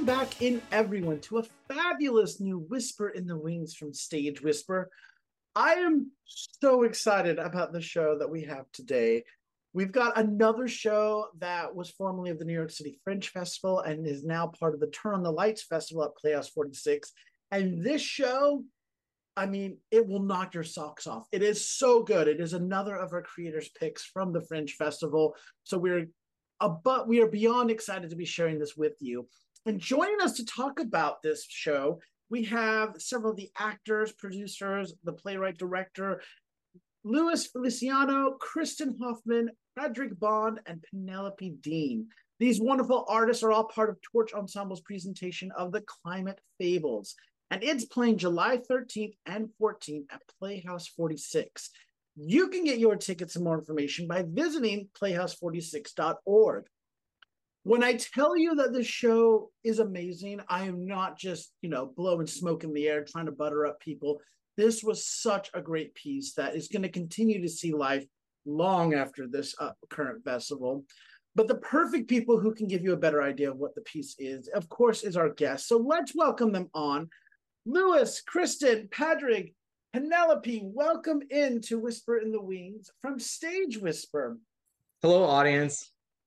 Welcome back in, everyone, to a fabulous new Whisper in the Wings from Stage Whisper. I am so excited about the show that we have today. We've got another show that was formerly of the New York City Fringe Festival and is now part of the Turn on the Lights Festival at Playhouse 46. And this show, it will knock your socks off. It is so good. It is another of our creators' picks from the Fringe Festival. So we are beyond excited to be sharing this with you. And joining us to talk about this show, we have several of the actors, producers, the playwright, director, Louis Feliciano, Kristen Hoffman, Frederick Bond, and Penelope Dean. These wonderful artists are all part of Torch Ensemble's presentation of The Climate Fables, and it's playing July 13th and 14th at Playhouse 46. You can get your tickets and more information by visiting playhouse46.org. When I tell you that this show is amazing, I am not just, blowing smoke in the air, trying to butter up people. This was such a great piece that is going to continue to see life long after this current festival. But the perfect people who can give you a better idea of what the piece is, of course, is our guests. So let's welcome them on. Louis, Kristen, Padraig, Penelope, welcome in to Whisper in the Wings from Stage Whisper. Hello, audience.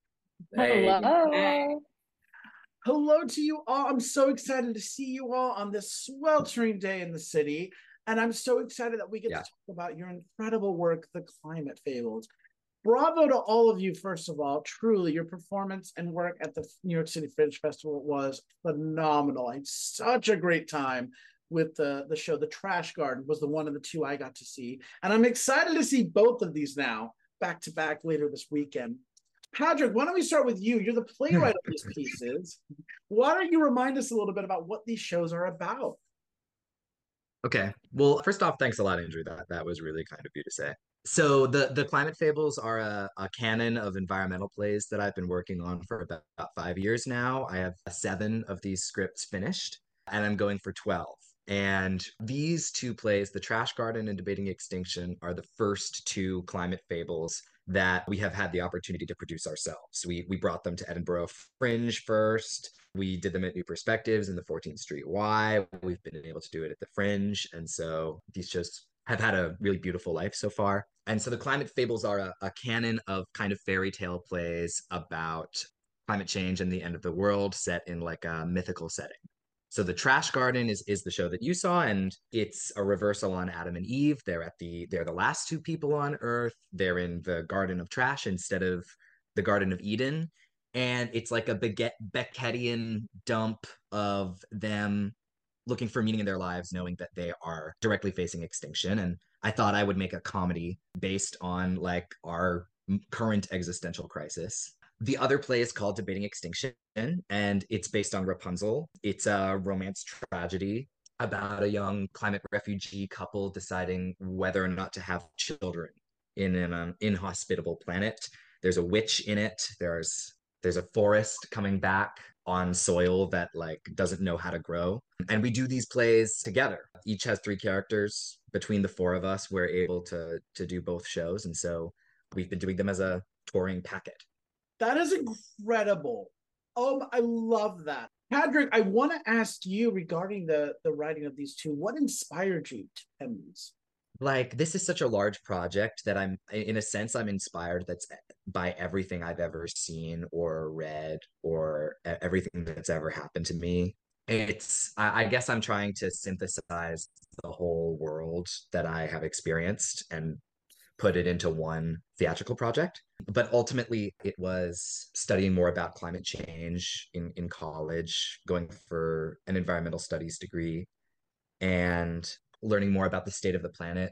Hello. Hello to you all. I'm so excited to see you all on this sweltering day in the city. And I'm so excited that we get to talk about your incredible work, The Climate Fables. Bravo to all of you, first of all. Truly, your performance and work at the New York City Fringe Festival was phenomenal. I had such a great time with the show. The Trash Garden was the one of the two I got to see. And I'm excited to see both of these now back to back later this weekend. Padraig, why don't we start with you? You're the playwright of these pieces. Why don't you remind us a little bit about what these shows are about? Okay. Well, first off, thanks a lot, Andrew. That was really kind of you to say. So the Climate Fables are a canon of environmental plays that I've been working on for about 5 years now. I have 7 of these scripts finished, and I'm going for 12. And these 2 plays, The Trash Garden and Debating Extinction, are the first 2 climate fables that we have had the opportunity to produce ourselves. We brought them to Edinburgh Fringe first. We did them at New Perspectives in the 14th Street Y. We've been able to do it at the Fringe. And so these shows have had a really beautiful life so far. And so the Climate Fables are a canon of kind of fairy tale plays about climate change and the end of the world set in like a mythical setting. So the Trash Garden is the show that you saw, and it's a reversal on Adam and Eve. They're the last 2 people on Earth. They're in the Garden of Trash instead of the Garden of Eden. And it's like a Beckettian dump of them looking for meaning in their lives, knowing that they are directly facing extinction. And I thought I would make a comedy based on like our current existential crisis. The other play is called Debating Extinction, and it's based on Rapunzel. It's a romance tragedy about a young climate refugee couple deciding whether or not to have children in an inhospitable planet. There's a witch in it. There's a forest coming back on soil that like doesn't know how to grow. And we do these plays together. Each has 3 characters. Between the 4 of us, we're able to do both shows. And so we've been doing them as a touring packet. That is incredible. I love that. Padraig, I want to ask you regarding the writing of these 2. What inspired you to pen these? Like this is such a large project that I'm in a sense I'm inspired that's by everything I've ever seen or read or everything that's ever happened to me. I guess I'm trying to synthesize the whole world that I have experienced and put it into one theatrical project. But ultimately, it was studying more about climate change in college, going for an environmental studies degree, and learning more about the state of the planet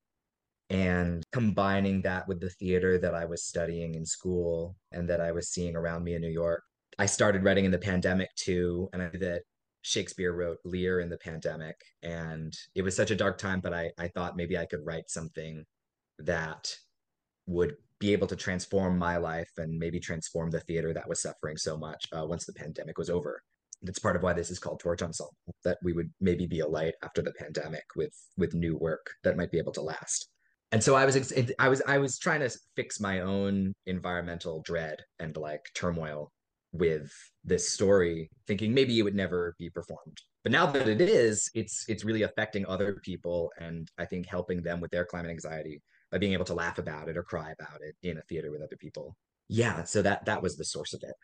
and combining that with the theater that I was studying in school and that I was seeing around me in New York. I started writing in the pandemic too, and I knew that Shakespeare wrote Lear in the pandemic, and it was such a dark time, but I thought maybe I could write something that would be able to transform my life and maybe transform the theater that was suffering so much once the pandemic was over. That's part of why this is called Torch Ensemble, that we would maybe be a light after the pandemic with new work that might be able to last. And so I was trying to fix my own environmental dread and like turmoil with this story, thinking maybe it would never be performed. But now that it is, it's really affecting other people, and I think helping them with their climate anxiety by being able to laugh about it or cry about it in a theater with other people. Yeah, so that was the source of it.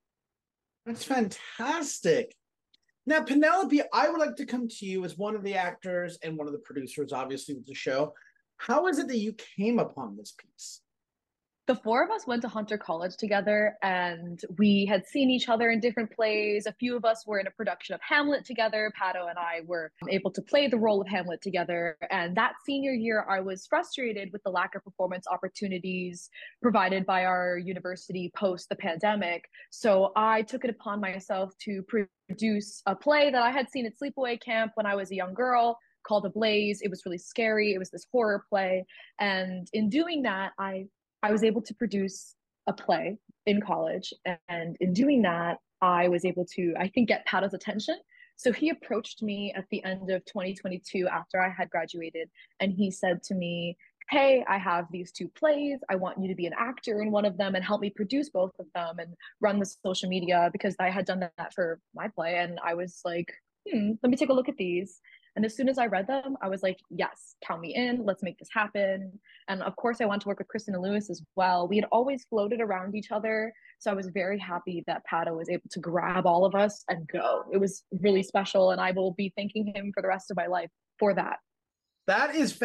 That's fantastic. Now, Penelope, I would like to come to you as one of the actors and one of the producers, obviously, with the show. How is it that you came upon this piece? The four of us went to Hunter College together and we had seen each other in different plays. A few of us were in a production of Hamlet together. Pato and I were able to play the role of Hamlet together. And that senior year, I was frustrated with the lack of performance opportunities provided by our university post the pandemic. So I took it upon myself to produce a play that I had seen at Sleepaway Camp when I was a young girl called Ablaze. It was really scary. It was this horror play. And in doing that, I was able to produce a play in college. And in doing that, I was able to, I think, get Pato's attention. So he approached me at the end of 2022 after I had graduated. And he said to me, hey, I have these two plays. I want you to be an actor in one of them and help me produce both of them and run the social media because I had done that for my play. And I was like, let me take a look at these. And as soon as I read them, I was like, yes, count me in. Let's make this happen. And of course, I want to work with Kristen and Lewis as well. We had always floated around each other. So I was very happy that Pato was able to grab all of us and go. It was really special. And I will be thanking him for the rest of my life for that. That is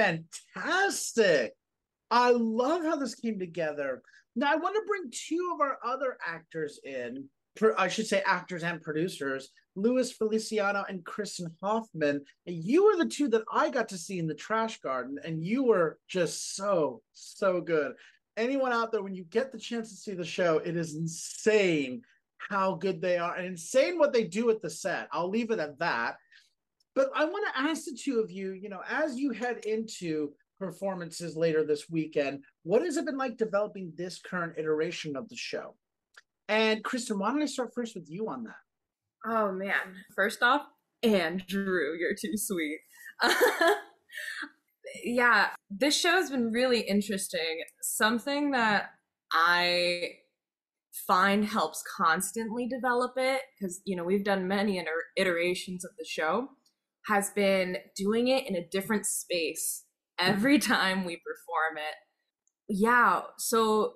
fantastic. I love how this came together. Now, I want to bring two of our other actors in. I should say actors and producers, Louis Feliciano and Kristen Hoffman. And you were the two that I got to see in the Trash Garden, and you were just so, so good. Anyone out there, when you get the chance to see the show, it is insane how good they are and insane what they do at the set. I'll leave it at that. But I want to ask the two of you, as you head into performances later this weekend, what has it been like developing this current iteration of the show? And Kristen, why don't I start first with you on that? Oh man. First off, Andrew, you're too sweet. Yeah, this show has been really interesting. Something that I find helps constantly develop it, because we've done many iterations of the show, has been doing it in a different space every time we perform it. Yeah, so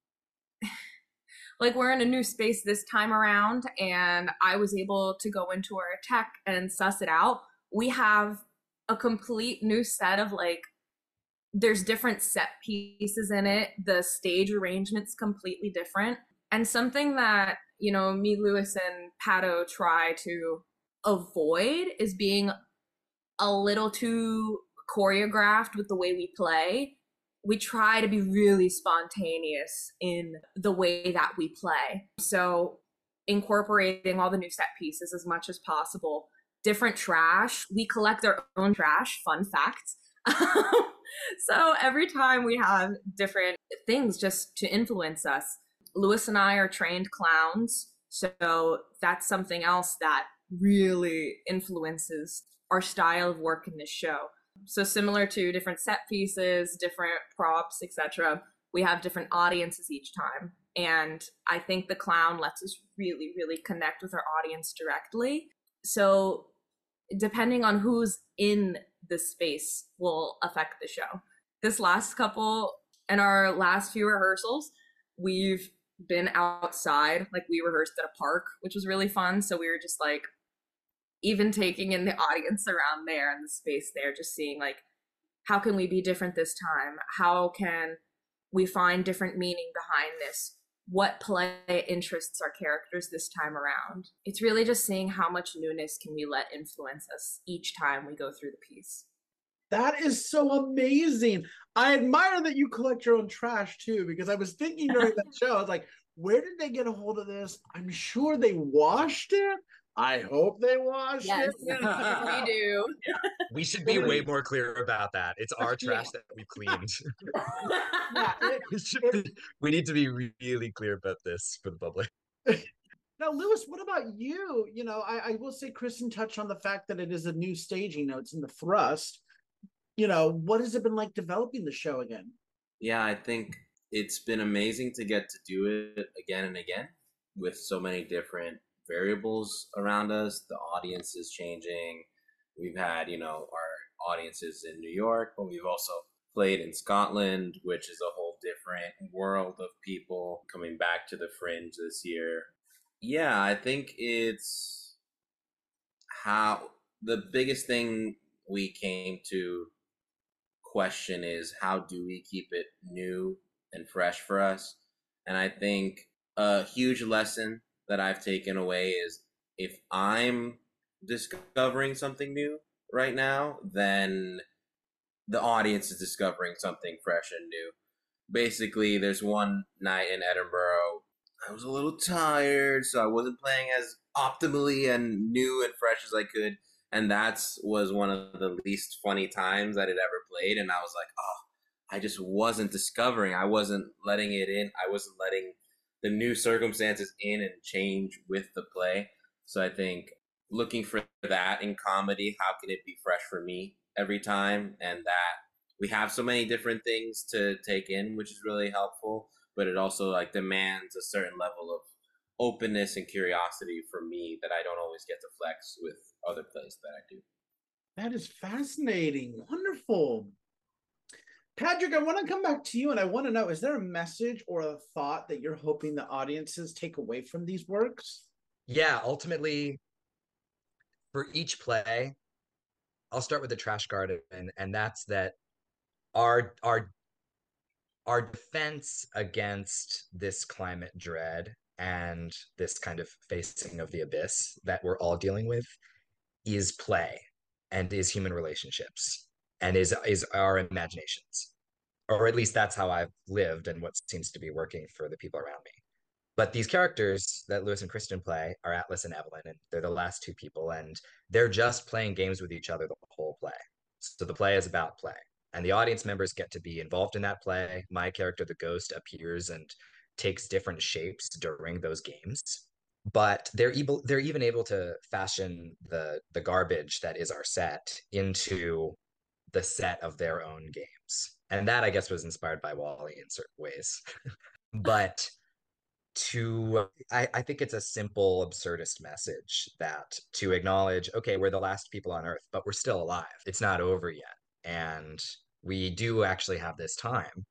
like we're in a new space this time around, and I was able to go into our tech and suss it out. We have a complete new set of there's different set pieces in it. The stage arrangement's completely different. And something that, me, Lewis, and Pato try to avoid is being a little too choreographed with the way we play. We try to be really spontaneous in the way that we play. So incorporating all the new set pieces as much as possible. Different trash. We collect our own trash, fun fact. So every time we have different things just to influence us. Lewis and I are trained clowns. So that's something else that really influences our style of work in this show. So similar to different set pieces, different props, etc., we have different audiences each time. And I think the clown lets us really, really connect with our audience directly. So depending on who's in the space will affect the show. This last couple and our last few rehearsals, we've been outside. We rehearsed at a park, which was really fun. So we were just even taking in the audience around there and the space there, just seeing how can we be different this time? How can we find different meaning behind this? What play interests our characters this time around? It's really just seeing how much newness can we let influence us each time we go through the piece. That is so amazing. I admire that you collect your own trash too, because I was thinking during that show, I was like, where did they get a hold of this? I'm sure they washed it. I hope they washed it. We do. Yeah. We should be way more clear about that. It's our trash that we've cleaned. We need to be really clear about this for the public. Now, Lewis, what about you? I will say Kristen touched on the fact that it is a new staging. It's in the thrust. What has it been like developing the show again? Yeah, I think it's been amazing to get to do it again and again. with so many different variables around us. The audience is changing. We've had, our audiences in New York, but we've also played in Scotland, which is a whole different world of people coming back to the Fringe this year. Yeah, I think it's how the biggest thing we came to question is how do we keep it new and fresh for us? And I think a huge lesson that I've taken away is if I'm discovering something new right now, then the audience is discovering something fresh and new. Basically, there's one night in Edinburgh, I was a little tired, so I wasn't playing as optimally and new and fresh as I could. And that's was one of the least funny times that I'd ever played. And I was like, oh, I just wasn't discovering. I wasn't letting it in. I wasn't letting the new circumstances in and change with the play. So I think looking for that in comedy, how can it be fresh for me every time? And that we have so many different things to take in, which is really helpful, but it also like demands a certain level of openness and curiosity for me that I don't always get to flex with other plays that I do. That is fascinating. Wonderful. Patrick, I want to come back to you and I want to know, is there a message or a thought that you're hoping the audiences take away from these works? Yeah, ultimately, for each play, I'll start with the Trash Garden, and that's that our our our defense against this climate dread and this kind of facing of the abyss that we're all dealing with is play and is human relationships and is our imaginations, or at least that's how I've lived and what seems to be working for the people around me. But these characters that Lewis and Kristen play are Atlas and Evelyn, and they're the last two people, and they're just playing games with each other the whole play. So the play is about play, and the audience members get to be involved in that play. My character, the ghost, appears and takes different shapes during those games. But they're even able to fashion the garbage that is our set into the set of their own games. And that I guess was inspired by Wally in certain ways. But I think it's a simple absurdist message that to acknowledge, okay, we're the last people on earth, but we're still alive. It's not over yet. And we do actually have this time.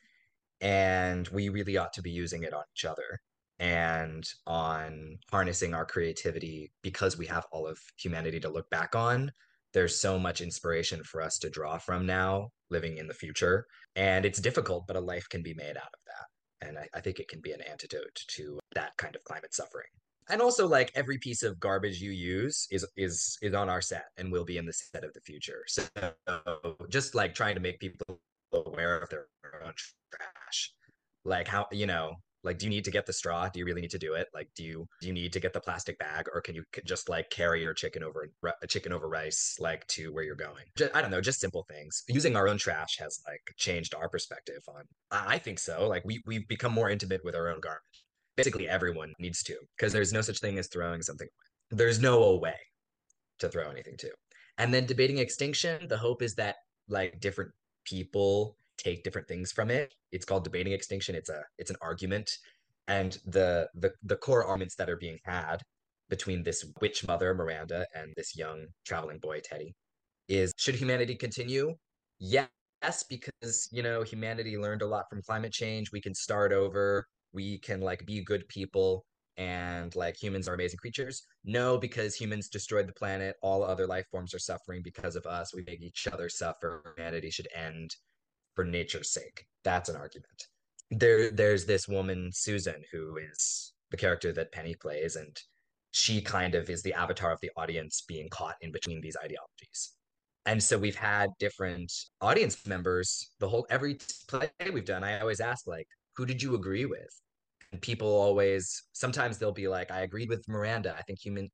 And we really ought to be using it on each other and on harnessing our creativity because we have all of humanity to look back on. There's so much inspiration for us to draw from now, living in the future. And it's difficult, but a life can be made out of that. And I think it can be an antidote to that kind of climate suffering. And also, like every piece of garbage you use is on our set and will be in the set of the future. So just like trying to make people aware of their own trash. Like how, like do you need to get the straw? Do you really need to do it? Like do you need to get the plastic bag, or can you just like carry your chicken over rice like to where you're going? I don't know, just simple things. Using our own trash has like changed our perspective on. I think so. Like we've become more intimate with our own garbage. Basically everyone needs to, because there's no such thing as throwing something away. There's no way to throw anything to. And then debating extinction, the hope is that like different people take different things from it. It's called debating extinction. It's an argument. And the core arguments that are being had between this witch mother, Miranda, and this young traveling boy, Teddy, is should humanity continue? Yes, because humanity learned a lot from climate change. We can start over. We can like be good people, and like humans are amazing creatures. No, because humans destroyed the planet. All other life forms are suffering because of us. We make each other suffer. Humanity should end for nature's sake. That's an argument. There's this woman, Susan, who is the character that Penny plays, and she kind of is the avatar of the audience being caught in between these ideologies. And so we've had different audience members every play we've done. I always ask, like, who did you agree with? And people always, sometimes they'll be like, I agreed with Miranda. I think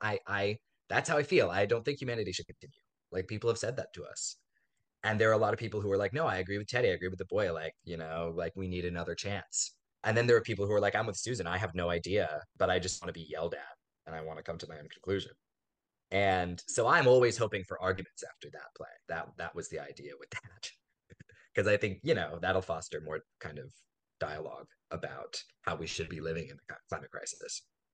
that's how I feel. I don't think humanity should continue. Like people have said that to us. And there are a lot of people who are like, no, I agree with Teddy. I agree with the boy. Like, like we need another chance. And then there are people who are like, I'm with Susan. I have no idea, but I just want to be yelled at and I want to come to my own conclusion. And so I'm always hoping for arguments after that play. That was the idea with that. Because I think, that'll foster more kind of dialogue about how we should be living in the climate crisis.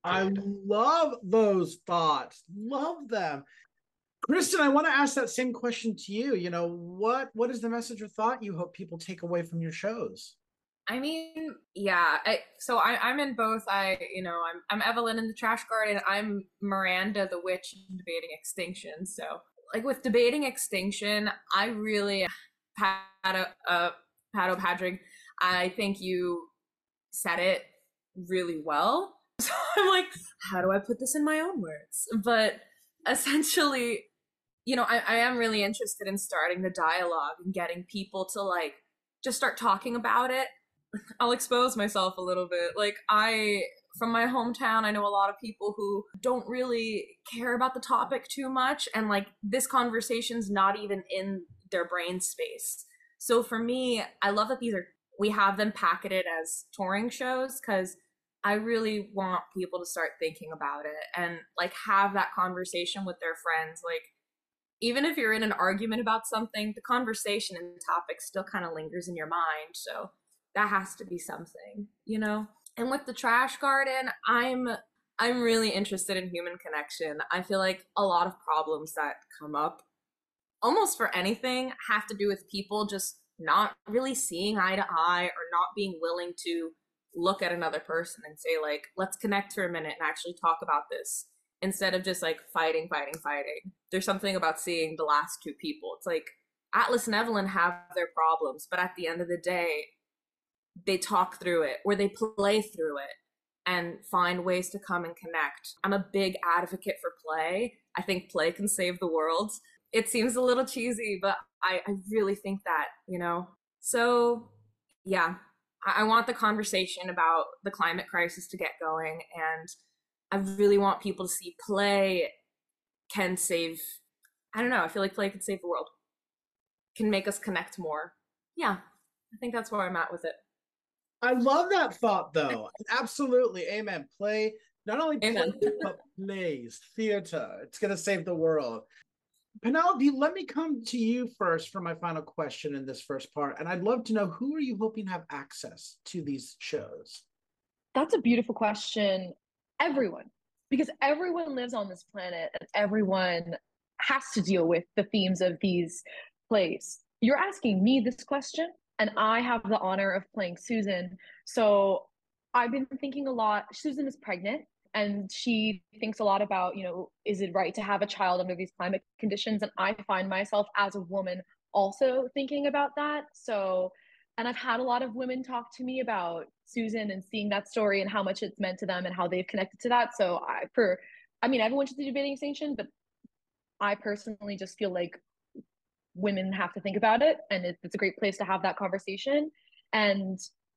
I love those thoughts. Love them. Kristen, I want to ask that same question to you. What is the message or thought you hope people take away from your shows? I mean, yeah. I'm in both. I'm Evelyn in the Trash Garden. I'm Miranda the Witch in Debating Extinction. So, like with Debating Extinction, I really Pato Padrig. I think you said it really well. So I'm like, how do I put this in my own words? But essentially, I am really interested in starting the dialogue and getting people to like just start talking about it. I'll expose myself a little bit. Like from my hometown, I know a lot of people who don't really care about the topic too much. And like this conversation's not even in their brain space. So for me, I love that we have them packeted as touring shows because I really want people to start thinking about it and like have that conversation with their friends. Like, even if you're in an argument about something, the conversation and the topic still kind of lingers in your mind. So that has to be something, And with the Trash Garden, I'm really interested in human connection. I feel like a lot of problems that come up almost for anything have to do with people just not really seeing eye to eye or not being willing to look at another person and say like, let's connect for a minute and actually talk about this instead of just like fighting. There's something about seeing the last two people. It's like Atlas and Evelyn have their problems, but at the end of the day, they talk through it or they play through it and find ways to come and connect. I'm a big advocate for play. I think play can save the world. It seems a little cheesy, but I really think that, So, yeah, I want the conversation about the climate crisis to get going, and I really want people to see play can save, I don't know, I feel like play can save the world, can make us connect more. Yeah, I think that's where I'm at with it. I love that thought, though. Absolutely. Amen. Play, not only play, but plays, theater. It's going to save the world. Penelope, let me come to you first for my final question in this first part. And I'd love to know, who are you hoping to have access to these shows? That's a beautiful question. Everyone, because everyone lives on this planet and everyone has to deal with the themes of these plays. You're asking me this question, and I have the honor of playing Susan. So I've been thinking a lot. Susan is pregnant and she thinks a lot about, is it right to have a child under these climate conditions? And I find myself as a woman also thinking about that. So, and I've had a lot of women talk to me about Susan and seeing that story and how much it's meant to them and how they've connected to that. So everyone should do Debating Extinction, but I personally just feel like women have to think about it, and it's a great place to have that conversation. And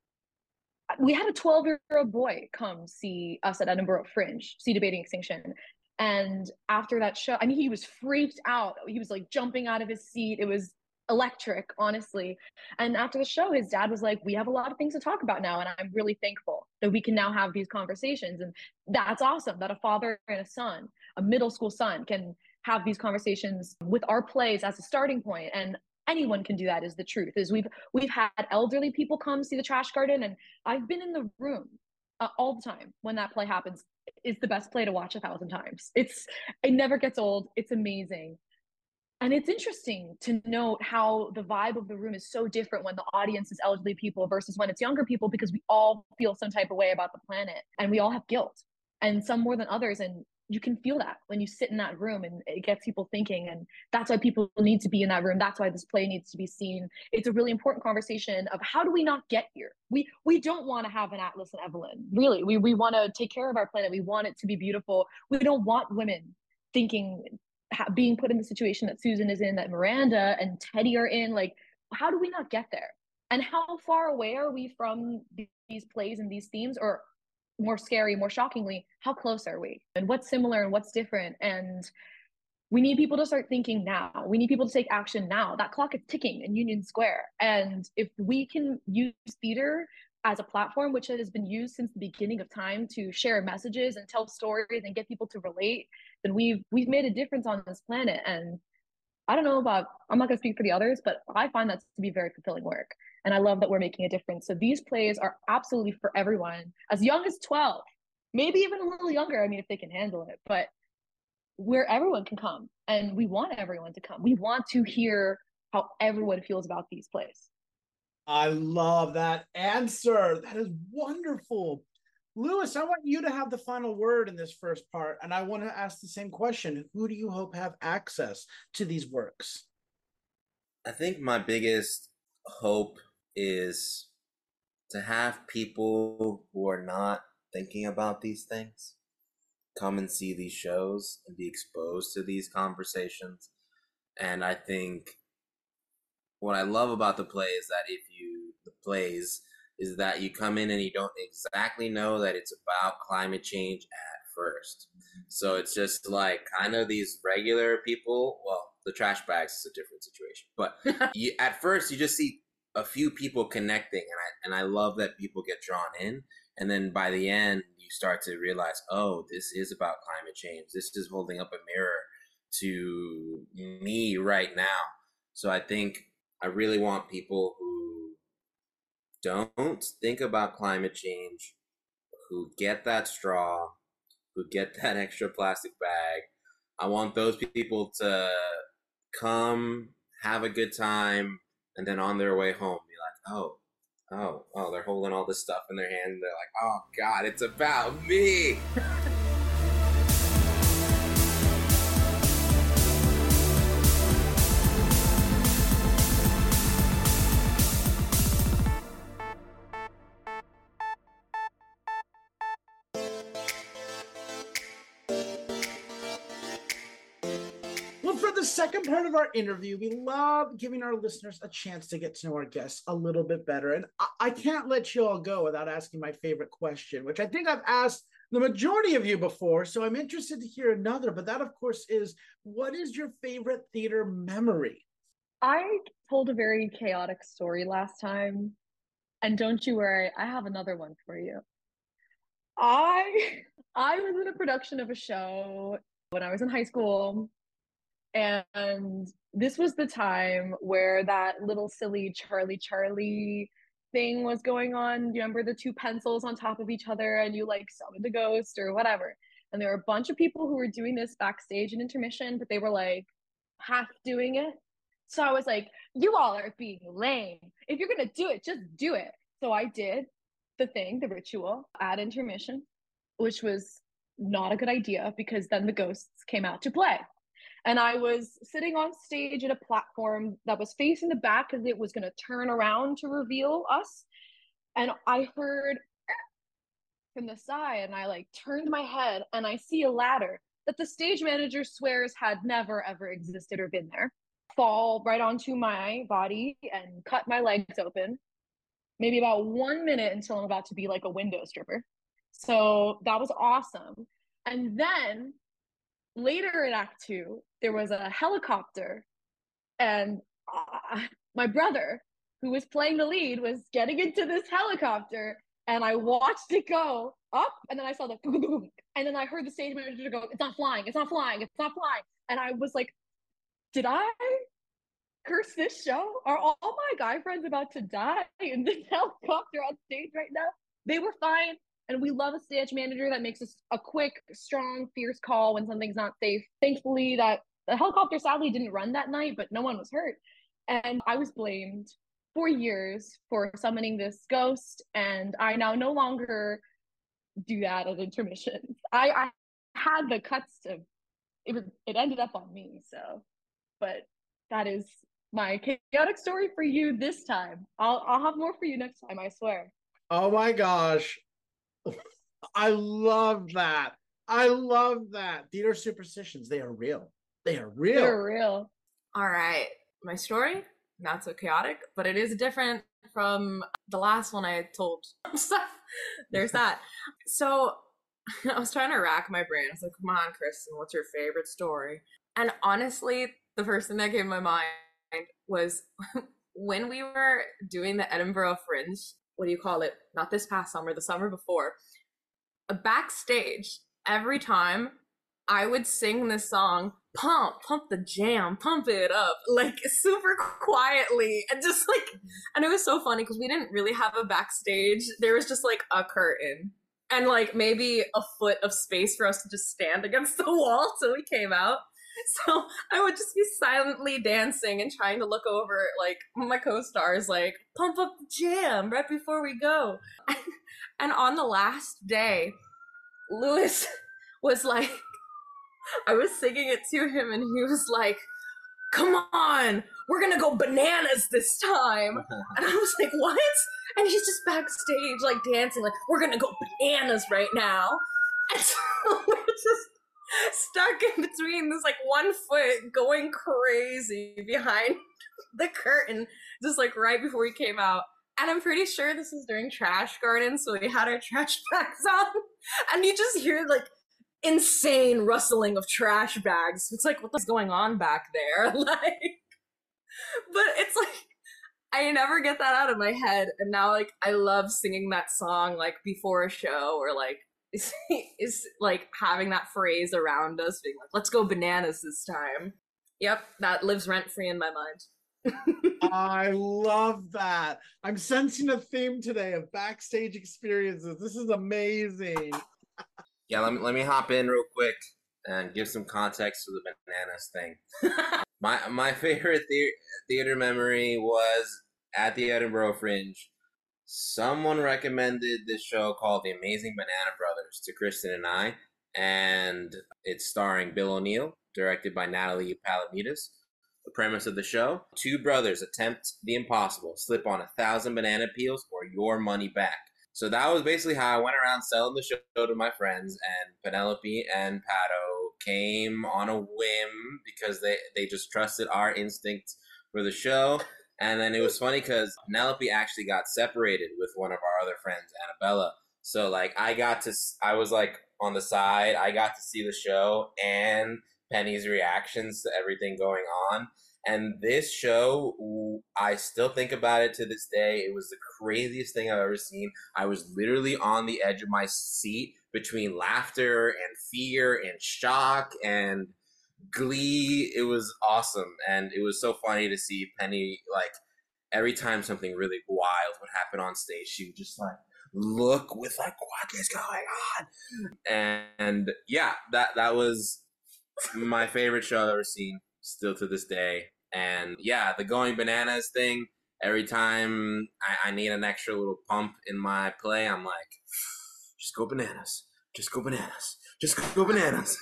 we had a 12-year-old boy come see us at Edinburgh Fringe, see Debating Extinction. And after that show, I mean, he was freaked out. He was like jumping out of his seat. It was electric, honestly. And after the show, his dad was like, we have a lot of things to talk about now. And I'm really thankful that we can now have these conversations. And that's awesome that a father and a son, a middle school son, can have these conversations with our plays as a starting point. And anyone can do that, is the truth. Is we've had elderly people come see the Trash Garden, and I've been in the room all the time when that play happens. It's the best play to watch 1,000 times. It never gets old. It's amazing. And it's interesting to note how the vibe of the room is so different when the audience is elderly people versus when it's younger people, because we all feel some type of way about the planet and we all have guilt, and some more than others. And you can feel that when you sit in that room, and it gets people thinking. And that's why people need to be in that room. That's why this play needs to be seen. It's a really important conversation of how do we not get here? We don't want to have an Atlas and Evelyn. Really, we want to take care of our planet. We want it to be beautiful. We don't want women thinking, being put in the situation that Susan is in, that Miranda and Teddy are in. Like, how do we not get there? And how far away are we from these plays and these themes? Or more scary, more shockingly, how close are we? And what's similar and what's different? And we need people to start thinking now. We need people to take action now. That clock is ticking in Union Square. And if we can use theater as a platform, which has been used since the beginning of time, to share messages and tell stories and get people to relate, then we've made a difference on this planet. And I don't know about, I'm not going to speak for the others, but I find that to be very fulfilling work. And I love that we're making a difference. So these plays are absolutely for everyone, as young as 12. maybe even a little younger. I mean, if they can handle it, but where everyone can come, and we want everyone to come. We want to hear how everyone feels about these plays. I love that answer. That is wonderful. Lewis, I want you to have the final word in this first part, and I want to ask the same question. Who do you hope have access to these works? I think my biggest hope is to have people who are not thinking about these things come and see these shows and be exposed to these conversations. And I think what I love about the plays is that you come in and you don't exactly know that it's about climate change at first. So it's just like kind of these regular people. Well, the trash bags is a different situation, but at first you just see a few people connecting, and I love that people get drawn in, and then by the end you start to realize, oh, this is about climate change. This is holding up a mirror to me right now. So I think I really want people who don't think about climate change, who get that straw, who get that extra plastic bag. I want those people to come, have a good time, and then on their way home be like, oh, they're holding all this stuff in their hand. They're like, oh God, it's about me. Well, for the second part of our interview, we love giving our listeners a chance to get to know our guests a little bit better. And I can't let you all go without asking my favorite question, which I think I've asked the majority of you before. So I'm interested to hear another. But that, of course, is what is your favorite theater memory? I told a very chaotic story last time, and don't you worry, I have another one for you. I was in a production of a show when I was in high school, and this was the time where that little silly Charlie thing was going on. You remember the two pencils on top of each other and you like summoned a ghost or whatever. And there were a bunch of people who were doing this backstage in intermission, but they were like half doing it. So I was like, you all are being lame. If you're going to do it, just do it. So I did the thing, the ritual at intermission, which was not a good idea because then the ghosts came out to play. And I was sitting on stage at a platform that was facing the back because it was going to turn around to reveal us. And I heard from the side, and I like turned my head and I see a ladder that the stage manager swears had never ever existed or been there, fall right onto my body and cut my legs open. Maybe about 1 minute until I'm about to be like a window stripper. So that was awesome. And then later in Act 2, there was a helicopter, and my brother, who was playing the lead, was getting into this helicopter, and I watched it go up, and then I saw the boom, and then I heard the stage manager go, it's not flying, it's not flying, it's not flying. And I was like, did I curse this show? Are all my guy friends about to die in this helicopter on stage right now? They were fine. And we love a stage manager that makes us a quick, strong, fierce call when something's not safe. Thankfully, that the helicopter sadly didn't run that night, but no one was hurt. And I was blamed for years for summoning this ghost, and I now no longer do that at intermissions. I had the cuts to it ended up on me, so but that is my chaotic story for you this time. I'll have more for you next time, I swear. Oh my gosh. I love that. I love that. Theater superstitions, they are real. They are real. They're real. All right. My story, not so chaotic, but it is different from the last one I told. So there's that. So I was trying to rack my brain. I was like, come on, Kristen, what's your favorite story? And honestly, the first thing that came to my mind was when we were doing the Edinburgh Fringe, what do you call it? Not this past summer, the summer before. Backstage, every time I would sing this song, pump the jam, pump it up, like super quietly, and just like, and it was so funny because we didn't really have a backstage. There was just like a curtain, and like maybe a foot of space for us to just stand against the wall till we came out. So I would just be silently dancing and trying to look over like my co-stars, like pump up the jam right before we go. And on the last day, Lewis was like, I was singing it to him, and he was like, come on, we're gonna go bananas this time. And I was like, what? And he's just backstage, like dancing, like, we're gonna go bananas right now. And so we're just stuck in between this, like, 1 foot going crazy behind the curtain, just like right before we came out. And I'm pretty sure this was during Trash Garden, so we had our trash bags on. And you just hear, like, insane rustling of trash bags. It's like, what's going on back there? Like, but it's like, I never get that out of my head. And now, like, I love singing that song, like, before a show, or like, is like having that phrase around us being like, let's go bananas this time. Yep, that lives rent free in my mind. I love that. I'm sensing a theme today of backstage experiences. This is amazing. Yeah, let me hop in real quick and give some context to the bananas thing. My favorite theater memory was at the Edinburgh Fringe. Someone recommended this show called The Amazing Banana Brothers to Kristen and I, and it's starring Bill O'Neill, directed by Natalie Palamides. The premise of the show: 2 brothers attempt the impossible, slip on 1,000 banana peels or your money back. So that was basically how I went around selling the show to my friends, and Penelope and Pato came on a whim because they just trusted our instinct for the show. And then it was funny because Penelope actually got separated with one of our other friends, Annabella. So like I was like on the side, I got to see the show and Penny's reactions to everything going on. And this show, I still think about it to this day. It was the craziest thing I've ever seen. I was literally on the edge of my seat between laughter and fear and shock and glee. It was awesome. And it was so funny to see Penny, like, every time something really wild would happen on stage, she would just like look with like, what is going on? And yeah, that was my favorite show I've ever seen, still to this day. And yeah, the going bananas thing, every time I need an extra little pump in my play, I'm like, just go bananas. Just go bananas. Just go bananas.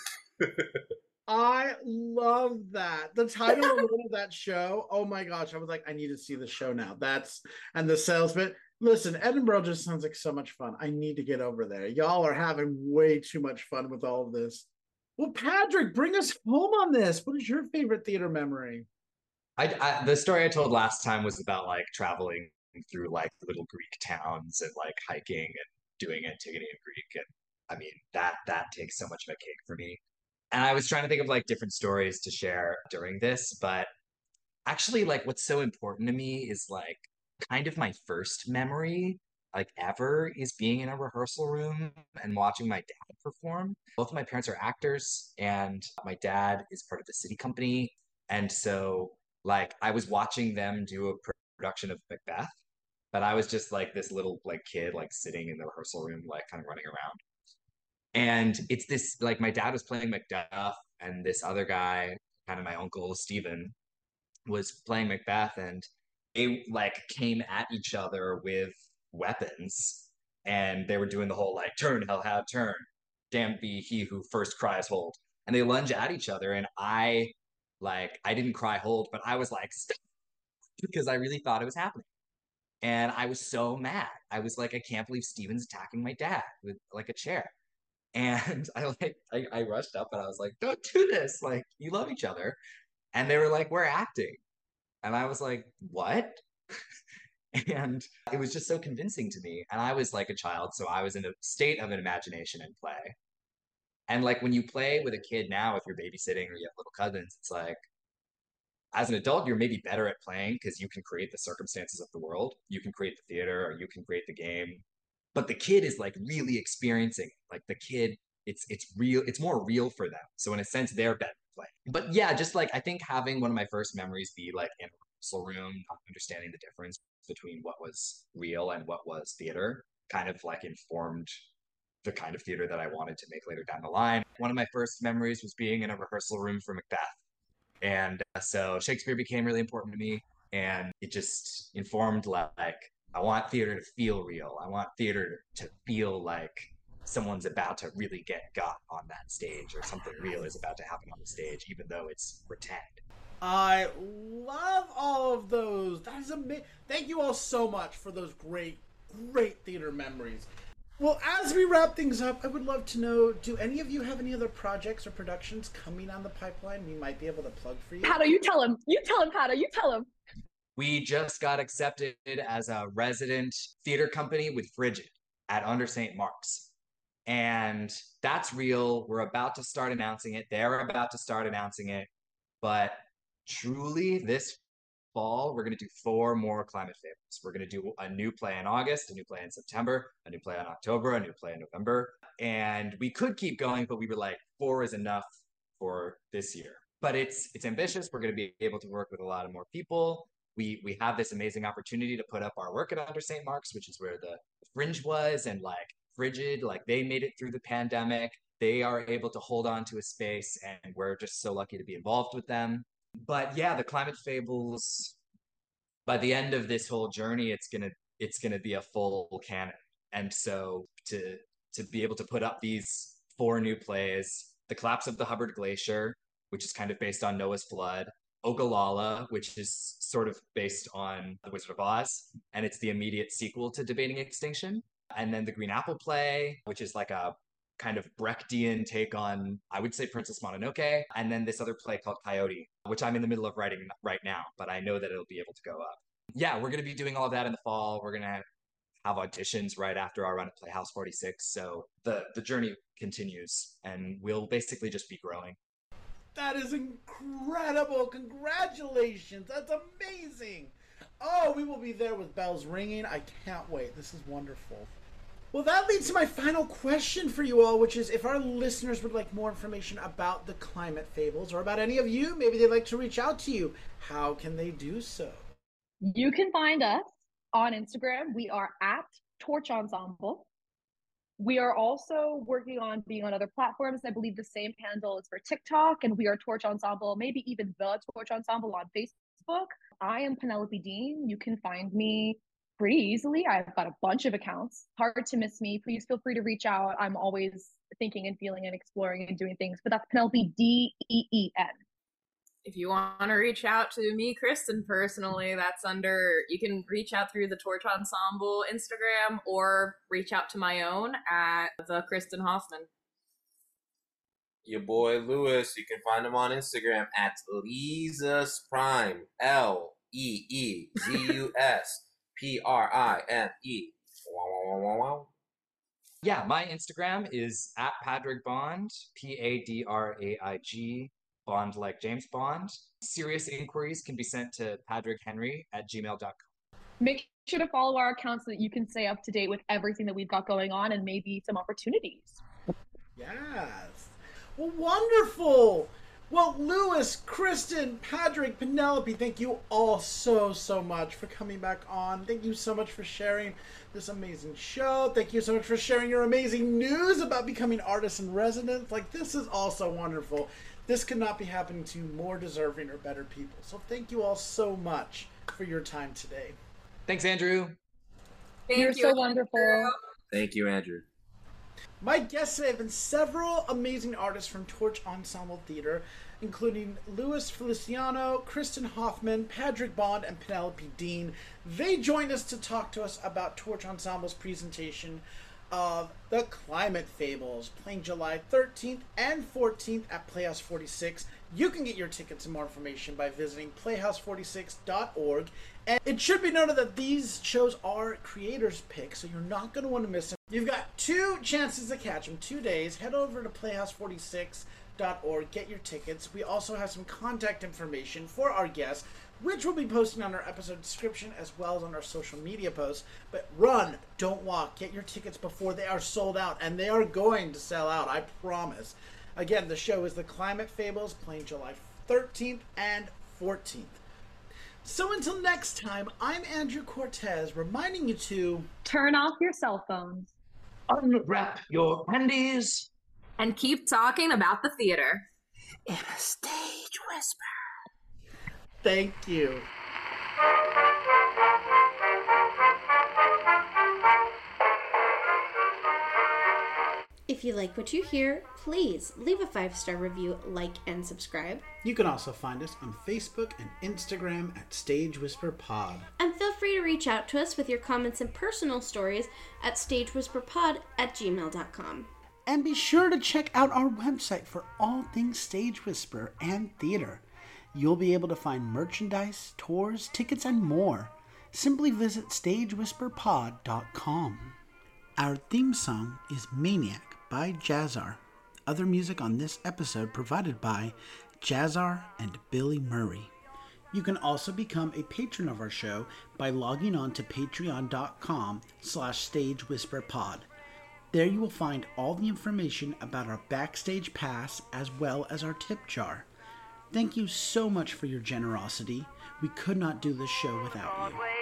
I love that. The title alone of that show, oh my gosh, I was like, I need to see the show now. And the sales bit. Listen, Edinburgh just sounds like so much fun. I need to get over there. Y'all are having way too much fun with all of this. Well, Patrick, bring us home on this. What is your favorite theater memory? The story I told last time was about like traveling through like little Greek towns and like hiking and doing Antigone in Greek. And I mean, that takes so much of a cake for me. And I was trying to think of like different stories to share during this, but actually like what's so important to me is like kind of my first memory like ever is being in a rehearsal room and watching my dad perform. Both of my parents are actors, and my dad is part of the city company. And so like I was watching them do a production of Macbeth, but I was just like this little like kid like sitting in the rehearsal room like kind of running around. And it's this like my dad was playing Macduff, and this other guy, kind of my uncle Stephen, was playing Macbeth, and they like came at each other with weapons, and they were doing the whole like turn hell have turn, damned be he who first cries hold, and they lunge at each other, and I didn't cry hold, but I was like stop, because I really thought it was happening. And I was so mad. I was like, I can't believe Steven's attacking my dad with like a chair. And I rushed up and I was like, don't do this. Like, you love each other. And they were like, we're acting. And I was like, what? And it was just so convincing to me. And I was like a child, so I was in a state of an imagination and play. And like when you play with a kid now, if you're babysitting or you have little cousins, it's like, as an adult, you're maybe better at playing because you can create the circumstances of the world. You can create the theater or you can create the game. But the kid is like really experiencing, like the kid, it's real, it's more real for them. So in a sense, they're better at playing. But yeah, just like I think having one of my first memories be like in a rehearsal room, understanding the difference between what was real and what was theater, kind of like informed the kind of theater that I wanted to make later down the line. One of my first memories was being in a rehearsal room for Macbeth. And so Shakespeare became really important to me, and it just informed like, I want theater to feel real. I want theater to feel like someone's about to really get got on that stage, or something real is about to happen on the stage, even though it's pretend. I love all of those. That is amazing. Thank you all so much for those great theater memories. Well, as we wrap things up, I would love to know, do any of you have any other projects or productions coming on the pipeline we might be able to plug for you? Pato, you tell him. You tell him, Pato. You tell him. We just got accepted as a resident theater company with Frigid at Under St. Mark's. And that's real. We're about to start announcing it. They're about to start announcing it. But truly, this fall, we're going to do 4 more Climate Fables. We're going to do a new play in August, a new play in September, a new play in October, a new play in November. And we could keep going, but we were like, 4 is enough for this year. But it's ambitious. We're going to be able to work with a lot of more people. We have this amazing opportunity to put up our work at Under St. Mark's, which is where the Fringe was, and like Frigid, like they made it through the pandemic. They are able to hold on to a space, and we're just so lucky to be involved with them. But yeah, the Climate Fables, by the end of this whole journey, it's gonna be a full canon. And so to be able to put up these 4 new plays, The Collapse of the Hubbard Glacier, which is kind of based on Noah's Flood, Ogallala, which is sort of based on The Wizard of Oz, and it's the immediate sequel to Debating Extinction. And then the Green Apple play, which is like a kind of Brechtian take on, I would say, Princess Mononoke. And then this other play called Coyote, which I'm in the middle of writing right now, but I know that it'll be able to go up. Yeah, we're going to be doing all of that in the fall. We're going to have auditions right after our run at Playhouse 46. So the journey continues, and we'll basically just be growing. That is incredible. Congratulations. That's amazing. Oh, we will be there with bells ringing. I can't wait. This is wonderful. Well, that leads to my final question for you all, which is if our listeners would like more information about the Climate Fables, or about any of you, maybe they'd like to reach out to you, how can they do so? You can find us on Instagram. We are at Torch Ensemble. We are also working on being on other platforms. I believe the same handle is for TikTok, and we are Torch Ensemble, maybe even the Torch Ensemble on Facebook. I am Penelope Dean. You can find me pretty easily. I've got a bunch of accounts. Hard to miss me. Please feel free to reach out. I'm always thinking and feeling and exploring and doing things, but that's Penelope Deen. If you want to reach out to me, Kristen, personally, that's you can reach out through the Torch Ensemble Instagram, or reach out to my own at the Kristen Hoffman. Your boy Lewis, you can find him on Instagram at Leezus Prime, LeezusPrime. Wow. Yeah, my Instagram is at Padraig Bond, Padraig, Bond like James Bond. Serious inquiries can be sent to padraighenry@gmail.com. Make sure to follow our accounts so that you can stay up to date with everything that we've got going on, and maybe some opportunities. Yes. Well, wonderful. Well, Lewis, Kristen, Padraig, Penelope, thank you all so much for coming back on. Thank you so much for sharing this amazing show. Thank you so much for sharing your amazing news about becoming artists in residence. Like, this is all so wonderful. This could not be happening to more deserving or better people. So thank you all so much for your time today. Thanks, Andrew. You're so wonderful. Thank you, Andrew. My guests today have been several amazing artists from Torch Ensemble Theater, including Louis Feliciano, Kristen Hoffman, Padraig Bond, and Penelope Dean. They joined us to talk to us about Torch Ensemble's presentation of The Climate Fables, playing July 13th and 14th at Playhouse 46. You can get your tickets and more information by visiting playhouse46.org. And it should be noted that these shows are creators' picks, so you're not going to want to miss them. You've got 2 chances to catch them, 2 days. Head over to playhouse46.org, get your tickets. We also have some contact information for our guests, which we'll be posting on our episode description as well as on our social media posts. But run, don't walk. Get your tickets before they are sold out, and they are going to sell out, I promise. Again, the show is The Climate Fables, playing July 13th and 14th. So until next time, I'm Andrew Cortez, reminding you to turn off your cell phones. unwrap your candies, and keep talking about the theater. In a stage whisper. Thank you. If you like what you hear, please leave a 5-star review, like, and subscribe. You can also find us on Facebook and Instagram at Stage Whisper Pod. And feel free to reach out to us with your comments and personal stories at stagewhisperpod@gmail.com. And be sure to check out our website for all things Stage Whisper and theater. You'll be able to find merchandise, tours, tickets, and more. Simply visit stagewhisperpod.com. Our theme song is Maniac by Jazzar. Other music on this episode provided by Jazzar and Billy Murray. You can also become a patron of our show by logging on to patreon.com/stagewhisperpod. There you will find all the information about our backstage pass as well as our tip jar. Thank you so much for your generosity. We could not do this show without you.